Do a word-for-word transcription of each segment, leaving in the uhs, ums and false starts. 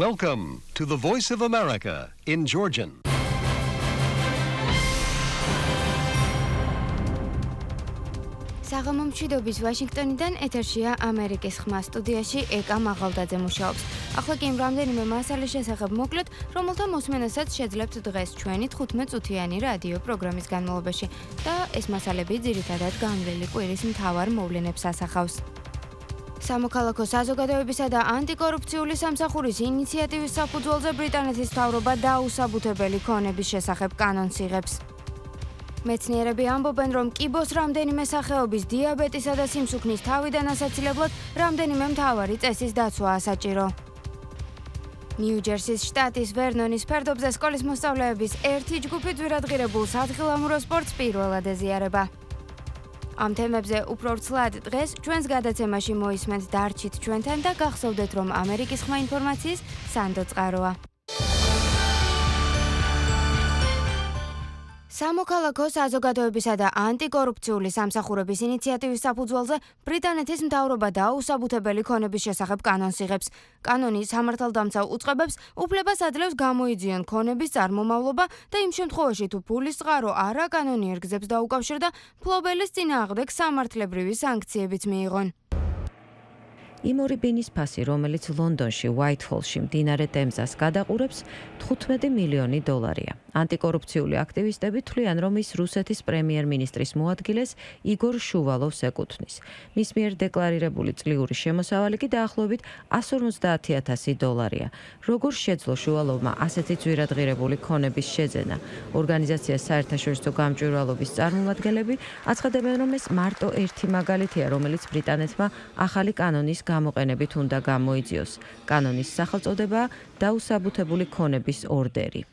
Welcome to the Voice of America in Georgian. საღამო მშვიდობის ვაშინგტონიდან ეთერშია ამერიკის ხმა სტუდიაში ეკა მაღალდაძე მუშაობს. ახლა კი რამდენიმე მასალის შესახებ მოკლედ, რომელთა მოსმენასაც შეძლებთ დღეს ჩვენი თხუთმეტ წუთიანი რადიო პროგრამის განმავლობაში და ეს მასალები ძირითადად განვლილი კვირის მთავარ მოვლენებს ასახავს. სამოქალაქო საზოგადოებისა და ანტიკორუფციული სამსახურის ინიციატივის საფუძველზე ბრიტანეთის მთავრობა დაუსაბუთებელი ქონების შესახებ კანონს იღებს. მეცნიერები ამბობენ, რომ კიბოს რამდენიმე სახეობის დიაბეტისა და სიმსუქნის თავიდან ასაცილებლად რამდენიმე მთავარი წესის დაცვაა საჭირო. ნიუ-ჯერსის შტატის ვერნონის ფერდობზე სკოლის მოსწავლეების ერთი ჯგუფი ძვირადღირებულ სათხილამურო სპორტს პირველად ეზიარება. ამ თემებზე უფრო ვრცლად დღეს ჩვენს გადაცემაში მოისმენთ დარჩით ჩვენთან და გახსოვდეთ, რომ ამერიკის ხმა ინფორმაციის სანდო წყაროა. სამოქალაქო საზოგადოებისა და ანტიკორუფციული სამსახურების ინიციატივის საფუძველზე ბრიტანეთის მთავრობა დაუსაბუთებელი ქონების შესახებ კანონს იღებს. კანონი სამართალდამცავ უწყებებს უფლებას აძლევს გამოიძიონ ქონების წარმომავლობა და იმ შემთხვევაში თუ ფულის წყარო არა კანონიერ გზებს დაუკავშირდა, მფლობელის წინააღმდეგ სამართლებრივი სანქციებიც მიიღონ. იმ ორი ბინის ფასი, რომელიც ლონდონში უაითჰოლში მდინარე ტემზას გადაყურებს, თხუთმეტი მილიონი დოლარია. ანტიკორუფციული აქტივისტები თვლიან, რომ ის რუსეთის პრემიერ-მინისტრის მოადგილეს იგორ შუვალოვს ეკუთვნის. მის მიერ დეკლარირებული წლიური შემოსავალი კი დაახლოებით εκατს ორმოცდაათი ათასი დოლარია. როგორ შეძლო შუვალოვმა ასეთი ძვირადღირებული ქონების შეძენა? ორგანიზაცია საერთაშორისო გამჭვირვალობის წარმომადგენლები აცხადებენ, რომ ეს მარტო ერთი მაგალითია, რომელიც ბრიტანეთმა ახალი კანონის გამოყენებით უნდა გამოიძიოს. კანონის სახელწოდებაა დაუსაბუთებული ქონების ორდერი.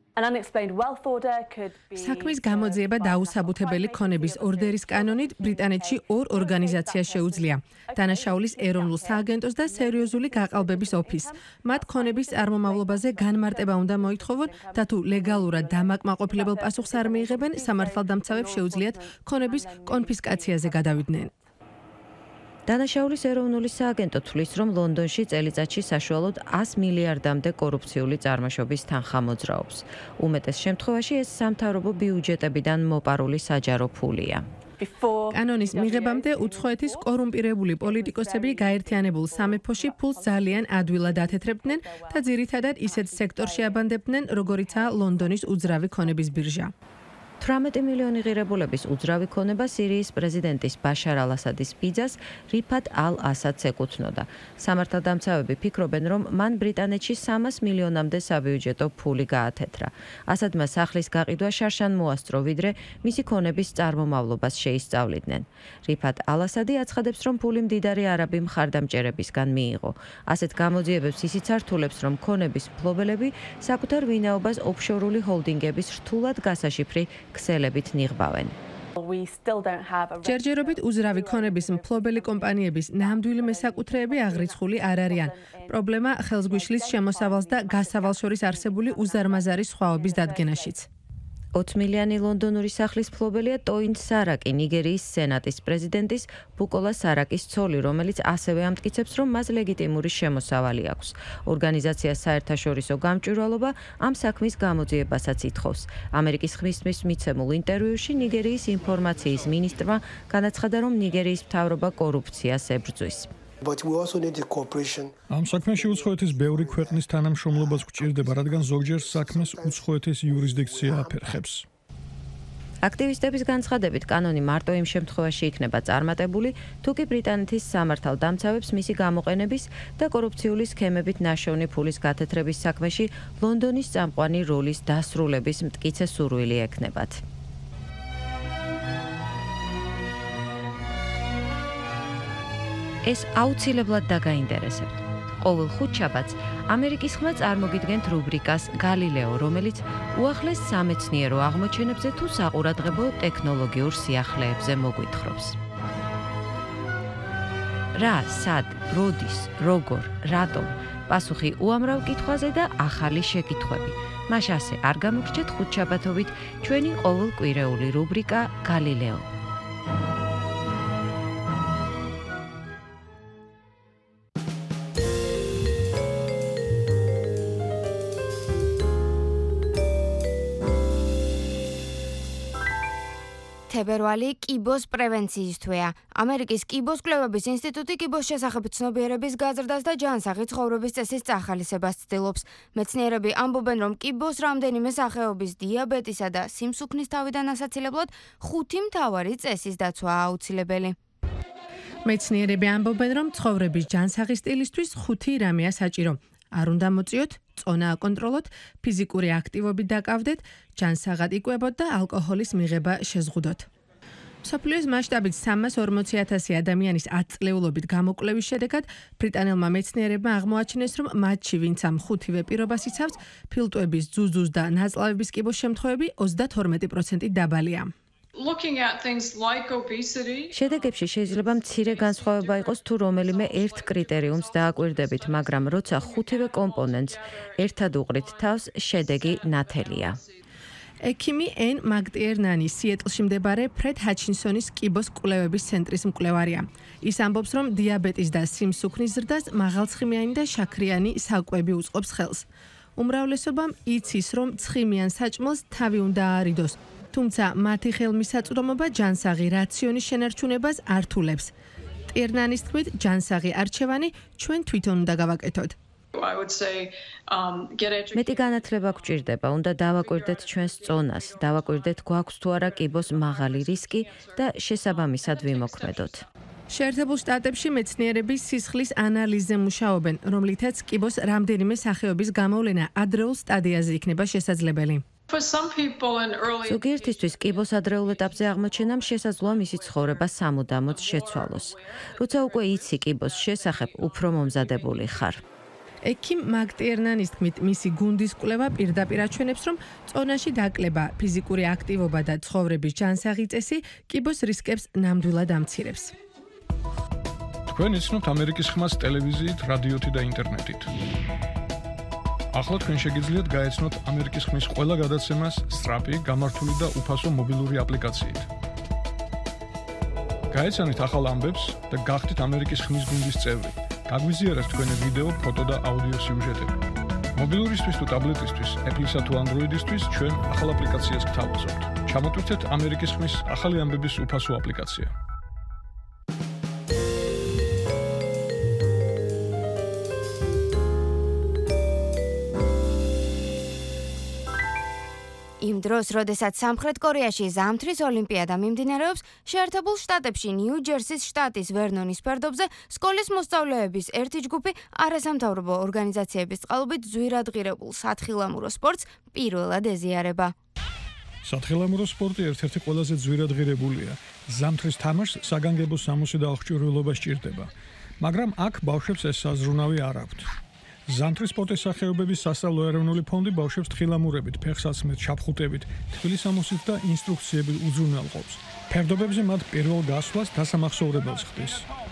საქმის გამოძიება დაუსაბუთებელი ქონების ორდერის კანონით ბრიტანეთში ორ ორგანიზაციას შეუძლია: დანაშაულის ეროვნულ სააგენტოს და სერიოზული გაყალბების ოფისს. მათ ქონების წარმომავლობაზე განმარტება უნდა მოითხოვონ და თუ ლეგალურად დამაკმაყოფილებელ პასუხს არ მიიღებენ, სამართალდამცავებს შეუძლიათ ქონების კონფისკაციაზე გადავიდნენ. დანაშაულის ეროვნული სააგენტო თვლის, რომ ლონდონში წელიწადში საშუალოდ εκατს მილიარდამდე კორუფციული წარმოშობის თანხა მოძრაობს. უმეტეს შემთხვევაში ეს სამთავრობო ბიუჯეტებიდან მოპარული საჯარო ფულია. კანონის მიღებამდე უცხოეთის კორუმპირებული პოლიტიკოსები გაერთიანებულ სამეფოში ფულს ძალიან ადვილად ათეთრებდნენ და ძირითადად ისეთ სექტორში აბანდებდნენ, როგორიცაა ლონდონის უძრავი ქონების ბირჟა. თვრამეტი მილიონი ღირებულების უძრავი ქონება სირიის პრეზიდენტის ბაშარ ალ-ასადის ბიძას რიფათ ალ-ასადს ეკუთვნოდა. სამართალდამცავები ფიქრობენ, რომ მან ბრიტანეთში სამას მილიონამდე საბიუჯეტო ფული გაათეთრა. ასადმა სახლის გაყიდვა შარშან მოასწრო, ვიდრე მისი ქონების წარმომავლობას შეისწავლიდნენ. რიფათ ალ-ასადი აცხადებს, რომ ფული მდიდარი არაბი მხარდამჭერებისგან მიიღო. ასეთ გამოძიებებს ისიც ართულებს, რომ ქონების მფლობელები საკუთარ ვინაობას ოფშორული ჰოლდინგების რთულად გასაშიფრი ქსელებით ნიღბავენ. ჯერჯერობით უძრავი ქონების მფლობელი კომპანიების ნამდვილი მესაკუთრეები აღრიცხული არ არიან. პრობლემა ხელსგვიშლის შემოსავალს და გასავალს შორის არსებული უზარმაზარი სხვაობის დადგენაშიც. ოთმილიანი ლონდონური სახლის მფლობელია ტოინ სარაკი, ნიგერიის სენატის პრეზიდენტის ბუკოლა სარაკის ცოლი, რომელიც ასევე ამტკიცებს, რომ მას ლეგიტიმური შემოსავალი აქვს. ორგანიზაცია საერთაშორისო გამჭვირვალობა ამ საქმის გამოძიებასაც ითხოვს. ამერიკის ხმისთვის მიცემულ ინტერვიუში ნიგერიის ინფორმაციის მინისტრმა განაცხადა, რომ ნიგერიის მთავრობა კორუფციას ებრძვის. ამ საქმეში უცხოეთის ბევრი ქვეყნის თანამშრომლობას გვჭირდება, რადგან ზოგჯერ საქმეს უცხოეთის იურისდიქცია აფერხებს. აქტივისტების განცხადებით, კანონი მარტო იმ შემთხვევაში იქნება წარმატებული, თუ კი ბრიტანეთის სამართალდამცავებს მისი გამოყენების და კორუფციული სქემებით ნაშოვნი ფულის გათეთრების საქმეში ლონდონის წამყვანი როლის დასრულების მტკიცე სურვილი ექნებათ. ეს აუცილებლად დაგაინტერესებთ. ყოველ ხუთშაბათს ამერიკის ხმა წარმოგიდგენთ რუბრიკას გალილეო, რომელიც უახლეს სამეცნიერო აღმოჩენებზე თუ საყურადღებო ტექნოლოგიურ სიახლეებზე მოგვითხრობს. რა, სად, როდის, როგორ, რატომ? პასუხი უამრავ კითხვაზე და ახალი შეკითხვები. მას ასე არ გამოგრჩეთ ხუთშაბათობით ჩვენი ყოველკვირეული რუბრიკა გალილეო. თებერვალი კიბოს პრევენციის თვეა. ამერიკის კიბოს კვლევების ინსტიტუტი კიბოს შესახებ ცნობიერების გაზრდას და ჯანსაღი ცხოვრების წესის წახალისებას ცდილობს. მეცნიერები ამბობენ, რომ კიბოს რამდენიმე სახეობის დიაბეტისა და სიმსუქნის თავიდან ასაცილებლად ხუთი მთავარი წესის დაცვაა აუცილებელი. მეცნიერები ამბობენ, რომ ცხოვრების ჯანსაღი სტილისთვის ხუთი რამეა საჭირო. არ უნდა მოწიოთ, წონა აკონტროლოთ, ფიზიკური აქტივობით დაკავდეთ, ჯანსაღად იკვებოთ და ალკოჰოლის მიღება შეზღუდოთ. მსოფლიოს მასშტაბით სამას ორმოცი ათასი ადამიანის ათწლეულობით გამოკვლევის შედეგად ბრიტანელმა მეცნიერებმა აღმოაჩინეს, რომ მათში, ვინც ამ ხუთივე პირობას იცავს, ფილტვების, ძუძუს და ნაწლავების კიბოს შემთხვევები ოცდათორმეტი პროცენტით დაბალია. Looking at things like obesity. შედეგებში შეიძლება მცირე განსხვავება იყოს თუ რომელიმე ერთ კრიტერიუმს დააკვირდებით, მაგრამ როცა ხუთივე კომპონენტს ერთად უყრით თავს, შედეგი ნათელია. ექიმი ენ მაგტიერნანი სიეტლში მდებარე ფრედ ჰაჩინსონის კიბოს კვლევების ცენტრის მკვლევარია. ის ამბობს, რომ დიაბეტის და სიმსუქნის ზრდას მაღალცხიმიანი და შაქრიანი საკვები უწყობს ხელს. უმრავლესობამ იცის, რომ ცხიმიან საჭმელს თავი უნდა აარიდოს. თუმცა მათი ხელმისაწვდომობა ჯანსაღი რაციონის შენარჩუნებას ართულებს. ტიერნანის თქმით, ჯანსაღი არჩევანი ჩვენ თვითონ უნდა გავაკეთოთ. I would say um get educated. მეტი განათლება გვჭირდება, უნდა დავაკვირდეთ ჩვენს წონას, დავაკვირდეთ გვაქვს თუ არა კიბოს მაღალი რისკი და შესაბამისად ვიმოქმედოთ. შეერთებულ შტატებში მეცნიერები სისხლის ანალიზზე მუშაობენ, რომლითაც კიბოს რამდენიმე სახეობის გამოვლენა ადრეულ სტადიაზე იქნება შესაძლებელი. For some people in early ზოგიერთისთვის კიბოს ადრეულ ეტაპზე აღმოჩენამ შესაძლოა მისი ცხოვრება სამუდამოდ შეცვალოს. როცა უკვე იცი კიბოს შესახებ, უფრო მომზადებული ხარ. ექიმ მაგტიერნანის თქმით, მისი გუნდის კვლევა პირდაპირ აჩვენებს, რომ წონაში დაკლება, ფიზიკური აქტივობა და ცხოვრების ჯანსაღი წესი კიბოს რისკებს ნამდვილად ამცირებს. თქვენ იცნობთ ამერიკის ხმას ტელევიზიით, რადიოთი და ინტერნეტით. ახლა თქვენ შეგიძლიათ გაეცნოთ ამერიკის ხმის ყველა გადაცემას სწრაფი, გამართული და უფასო მობილური აპლიკაციით. გაეცანით ახალ ამბებს და გახდით ამერიკის ხმის გუნდის წევრი. გაგვიზიარეთ თქვენი ვიდეო, ფოტო და აუდიო სიუჟეტები. მობილურისთვის თუ ტაბლეტისთვის, Apple-ისა თუ Android-ისთვის ჩვენ ახალ აპლიკაციას გთავაზობთ. ჩამოტვირთეთ ამერიკის ხმის ახალი ამბების უფასო აპლიკაცია. იმ დროს, როდესაც სამხრეთ კორეაში ზამთრის ოლიმპიადა მიმდინარეობს, შეერთებულ შტატებში ნიუ-ჯერსის შტატის ვერნონის ფერდობზე სკოლის მოსწავლეების ერთი ჯგუფი არასამთავრობო ორგანიზაციების წყალობით ზვირადღირებულ სათხილამურო სპორტს პირველად ეზიარება. სათხილამურო სპორტი ერთ-ერთი ყველაზე ძვირადღირებულია. ზამთრის თამაშს საგანგებო სამოსი და აღჭურვილობა სჭირდება, მაგრამ აქ ბავშვებს ეს საზრუნავი არ აქვთ. ზამთრის სპორტის სახეობების სასწავლო ეროვნული ფონდი ბავშვებს თხილამურებით, ფეხსაცმლით, ჩაფხუტებით, თბილი სამოსით და ინსტრუქციებით უზრუნველყოფს. ფერდობებზე მათ პირველ გასვლას დასამახსოვრებელს ხდის.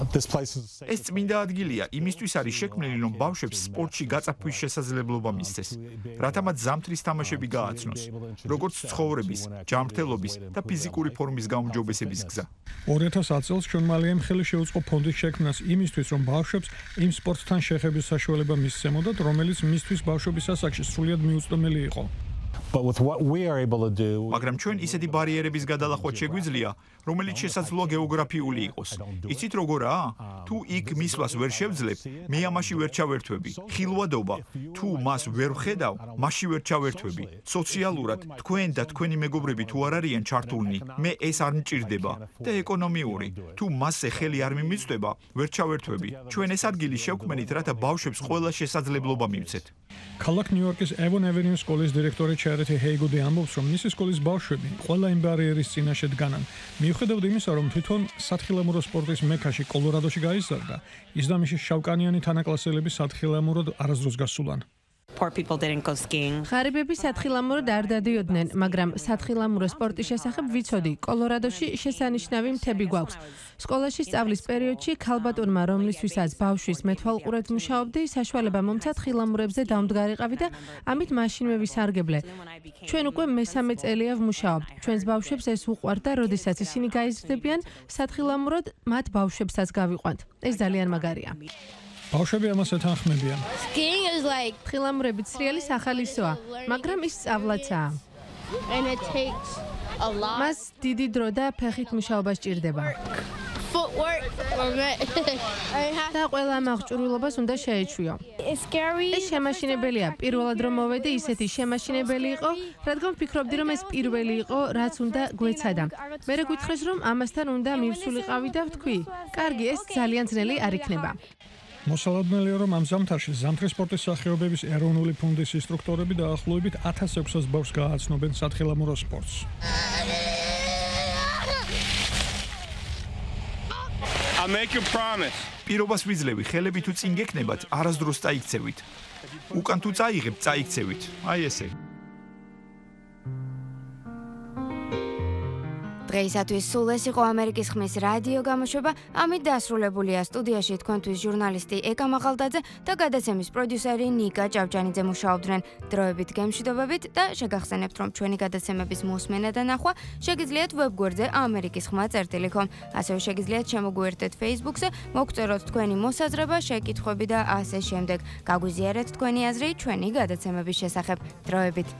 ეს წმინდა ადგილია, იმისთვის არის შექმნილი, რომ ბავშვებს სპორტში გაწაფვის შესაძლებლობა მისცეს, რათა მათ ზამთრის თამაშები გააცნოს, როგორც ცხოვრების, ჯანმრთელობის და ფიზიკური ფორმის გაუმჯობესების გზა. ორი ათას ათი წელს ჩვენმალიამ ხელი შეუწყო ფონდის შექმნას იმისთვის, რომ ბავშვებს იმ სპორტთან შეხების საშუალება მისცემოდათ, რომელიც მისთვის ბავშვობის ასაკში სრულიად მიუწვდომელი იყო. But with what we are able to do, მაგრამ ჩვენ ისეთი ბარიერების გადალახვა შეგვიძლია, რომელიც შესაძლოა გეოგრაფიული იყოს. იცით როგორაა? თუ იქ მისვლას ვერ შევძლებ, მე ამაში ვერ ჩავერთვები. ხილვადობა, თუ მას ვერ ვხედავ, მასში ვერ ჩავერთვები. სოციალურად თქვენ და თქვენი მეგობრები თუ არ არიან ჩართულნი, მე ეს არ მჭირდება და ეკონომიური. თუ მასზე ხელი არ მიმიწვდება, ვერ ჩავერთვები. ჩვენ ეს ადგილი შევქმნით, რათა ბავშვებს ყველა შესაძლებლობა მივცეთ. ქალაქ ნიუ-იორკის Avon Avenue სკოლის დირექტორი ჩარიტი ჰეიგუდი ამბობს, რომ მისი სკოლის ბავშვები ყველა იმ ბარიერის წინაშე დგანან. მიუხედავად იმისა, რომ თვითონ სათხილამურო სპორტის მექაში კოლორადოში გაიზარდა, ის და მისი შავკანიანი თანაკლასელები სათხილამუროდ არასდროს გასულან. Poor people didn't go skiing. ღარიბები სათხილამუროდ არ დადიოდნენ, მაგრამ სათხილამურო სპორტის შესახებ ვიცოდი. კოლორადოში შესანიშნავი მთები გვაქვს. სკოლაში სწავლის პერიოდში ქალბატონმა, რომლისთვისაც ბავშვის მეთვალყურედ მუშაობდი, საშუალება მომცა თხილამურებზე დამდგარიყავი და ამით მაშინვე ვისარგებლე. ჩვენ უკვე მესამე წელია ვმუშაობთ. ჩვენს ბავშვებს ეს უყვართ და როდესაც ისინი გაიზრდებიან, სათხილამუროდ მათ ბავშვებსაც გავიყვანთ. ეს ძალიან მაგარია. ბავშვები ამას ეთანხმებიან. Skiing is like თხილამურებით სრიალი სახალისოა, მაგრამ ის სწავლაცაა. and it takes მას დიდი დრო და ფეხით მუშაობა სჭირდება. და ყველა მაღჭურულობას უნდა შეეჩვიო. ეს შემაშინებელია. პირველად რომ მოვედი, ისეთი შემაშინებელი იყო, რადგან ვფიქრობდი, რომ ეს პირველი იყო, რაც უნდა გვეცადა. მერე გითხრეს, რომ ამასთან უნდა მივსულიყავი და ვთქვი, კარგი, ეს ძალიან ძნელი არ იქნება. მოსალოდნელია, რომ ამ ზამთარში ზამთრის სპორტის სახეობების ეროვნული ფონდის ინსტრუქტორები დაახლოებით ათას ექვსას ბავშვს გააცნობენ სათხილამურო სპორტს. I'll make you promise. პირობას ვიძლევი, ხელები თუ წინ გეკნებათ, არასდროს წაიქცევით. უკან თუ წაიღებთ, წაიქცევით. აი ესე. დღეისათვის სულ ეს იყო ამერიკის ხმის რადიო გამოშვება. ამით დასრულებულია სტუდიაში თქვენთვის ჟურნალისტი ეკა მაღალდაძე და გადაცემის პროდიუსერი ნიკა ჭავჭანიძე მუშაობდნენ. დროებით გემშვიდობებით და შეგახსენებთ, რომ ჩვენი გადაცემების მოსმენა და ნახვა შეგიძლიათ ვებგვერდზე ამერიკის ხმა წერტილი კომ. ასევე შეგიძლიათ შემოგვიერთდეთ Facebook-ზე, მოგწეროთ თქვენი მოსაზრება, შეკითხვები და ასე შემდეგ. გაგვიზიარეთ თქვენი აზრი ჩვენი გადაცემების შესახებ. დროებით.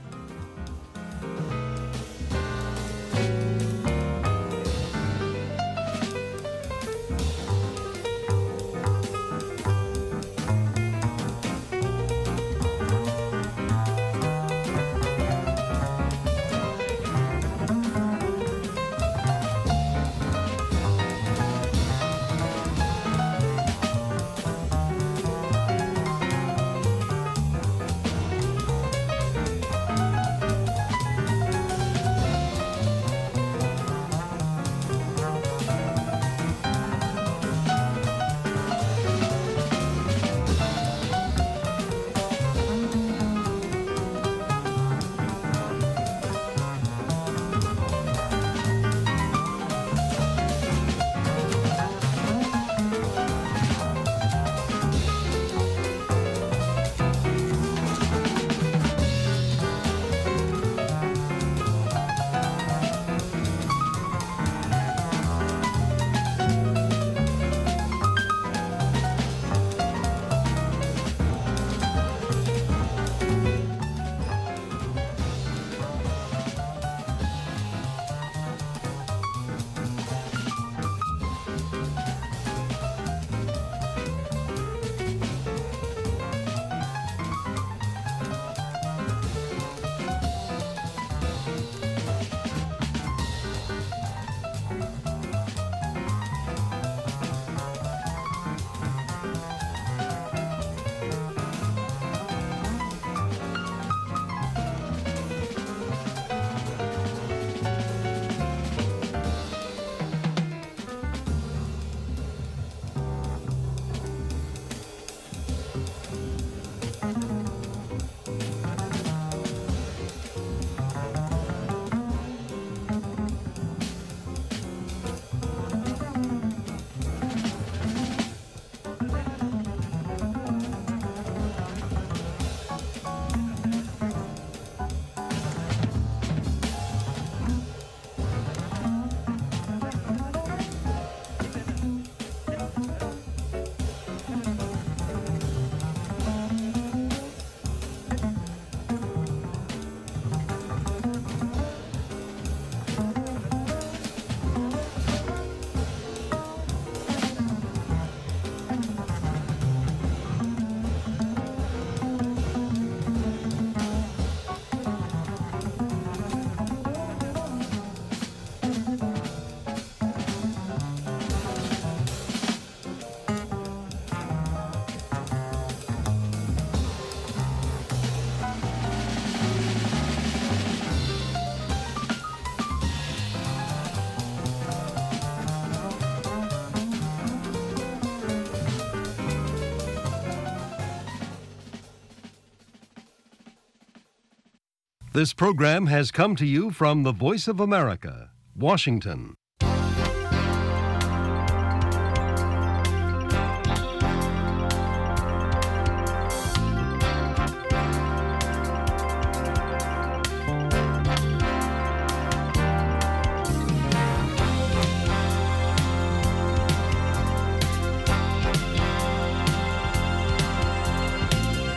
This program has come to you from the Voice of America, Washington.